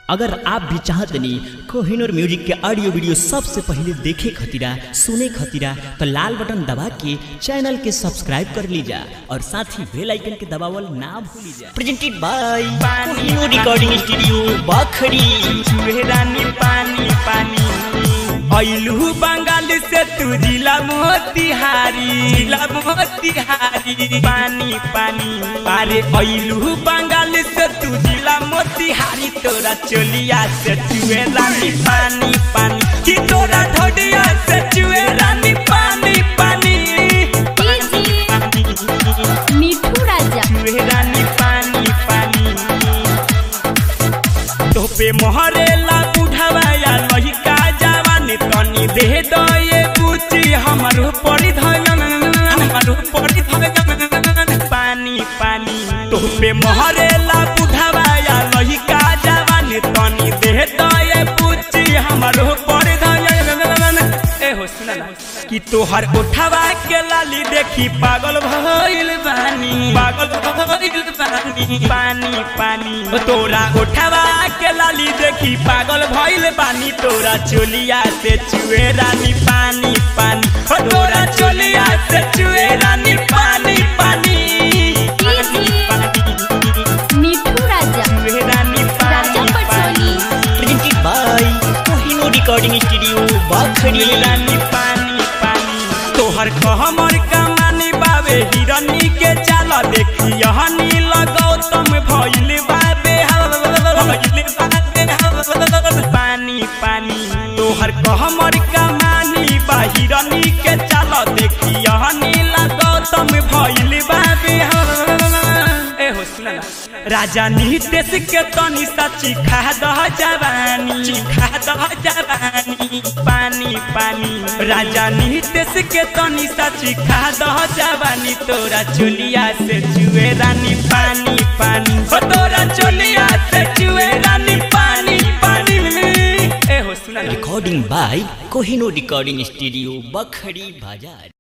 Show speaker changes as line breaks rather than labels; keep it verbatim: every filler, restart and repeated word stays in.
अगर आप भी चाहते नहीं कोहिनूर म्यूजिक के ऑडियो वीडियो सबसे पहले देखे खतीरा सुने खतीरा तो लाल बटन दबा के चैनल के सब्सक्राइब कर लीजा और साथ ही बेल आइकन के दबावल ना भूलिजा। Presented by Kohinoor recording studio Bakhri.
रानी पानी पानी अइलू बंगाल से तू जिला मोतिहारी जिला मोतिहारी पानी पानी अरे अइलू बंगाल से तू जिला मोतिहारी तोरा चोलिया से चुए रानी पानी पानी कि तोरा ढोडिया से चुए रानी पानी पानी
मिठू राजा
चुए रानी पानी पानी तो पे मोहरेला बुढ़ावा या लहिका जवानी तनी दे दो ये बुची हमारो पड़ी धन हमारो पड़ी धन पानी पानी तो पे मोहरेला बुढ़ावा या लहिका जवानी तनी दे दो ये बुची हमारो पड़ी धन ए हो सुना कि तोहर उठावा के लाली देखी पागल भइल बानी पागल भइल बानी पानी पानी तोरा उठावा के लाली देखी पागल भइल बानी तोरा चोलिया से चुए रानी पानी पानी तोरा चोलिया से चुए रानी पानी पानी
मिठू राजा
रानी पानी पानी
presented by Kohinoor recording studio Bakhri.
रानी पानी पानी तोहर कहमर कमानी बाबे हिरनी के चाल देखी हनी लगाओ तुम भइल बाबे भइल बाबे पानी पानी तोहर कहमर कमानी बा हिरनी के चाल देखी हनी लगाओ तुम भइल बाबे ए हो सुना राजा नितेश के तनी सच्ची खा दह जवानी खा दह जवानी पानी पानी राजा नितेश के तनी सच्ची खा दह जवानी तोरा चोलिया से चुए रानी पानी पानी हो तोरा चोलिया से चुए रानी पानी पानी ए हो सुना
recording by Kohinoor recording studio Bakhri बाजार।